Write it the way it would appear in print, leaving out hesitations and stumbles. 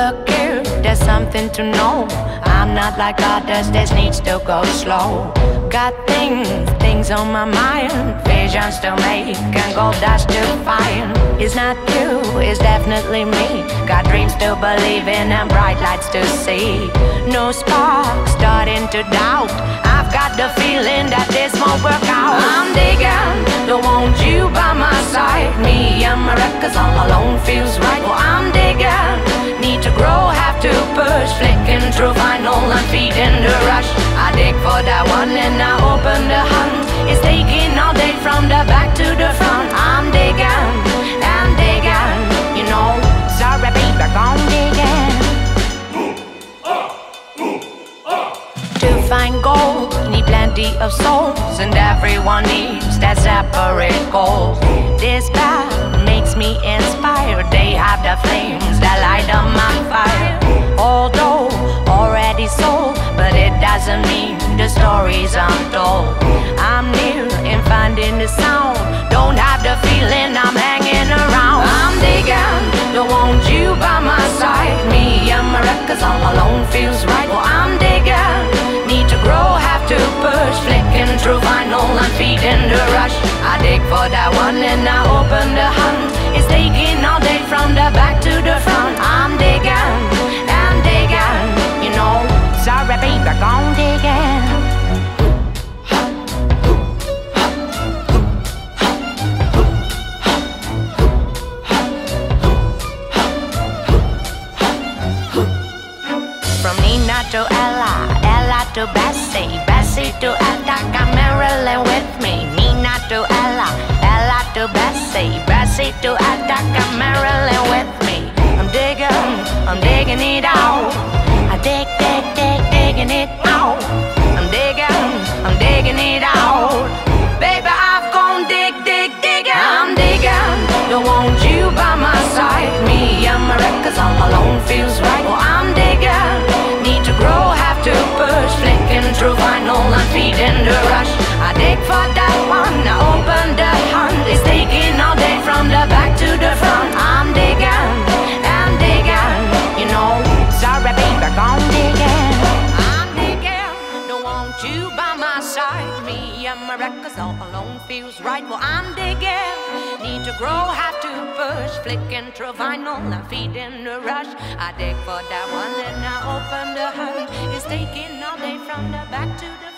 look here, there's something to know. I'm not like others, this needs to go slow. Got things on my mind, visions to make and gold dust to find. It's not you, it's definitely me. Got dreams to believe in and bright lights to see. No spark, starting to doubt. I've got the feeling that this won't work out. I'm digging, don't want you by my side. Me and my records all alone feels right. Well, I'm digging, need to grow, have to push. Flicking through vinyl and feeding the rush. I dig for that one and I open the hunt. It's taking all day from the back to the front. I'm digging and digging, you know. Sorry baby, I'm digging. To find gold, need plenty of souls, and everyone needs that separate goal. This path makes me inspired. They have the flames that light up my fire. Although already sold, but it doesn't mean the stories untold. I'm near in finding the sound. Don't have the feeling I'm hanging around. I'm digging, don't want you by my side. Me and my records all alone feels right. Well, I'm digging, need to grow, have to push. Flicking through vinyl and feeding the rush. I dig for that one and I open the hunt. It's taking all day from the back to the front. I'm digging and digging, you know. Sorry baby, gone digging. From Nina to Ella, Ella to Bessie, Bessie to Attica, Marilyn with me. Nina to Ella, Ella to Bessie, Bessie to Attica, Marilyn with me. I'm digging it out. I digging it out. I'm digging it out. Baby, I've gone digging. I'm digging, don't want you by my side. Me and my records all alone feels right. Well, I'm digging, need to grow, have to push. Flicking through vinyl and feeding the rush. I dig for that one, I open the hunt. It's taking all day from the back to the front. I'm digging and digging, you know. Sorry baby, gone digging. I'm digging, don't want you by my side. Me and my records all alone feels right. Well, I'm digging, need to grow, have to push. Flicking through vinyl and feeding the rush. I dig for that one and I open the hunt. It's taking all day from the back to the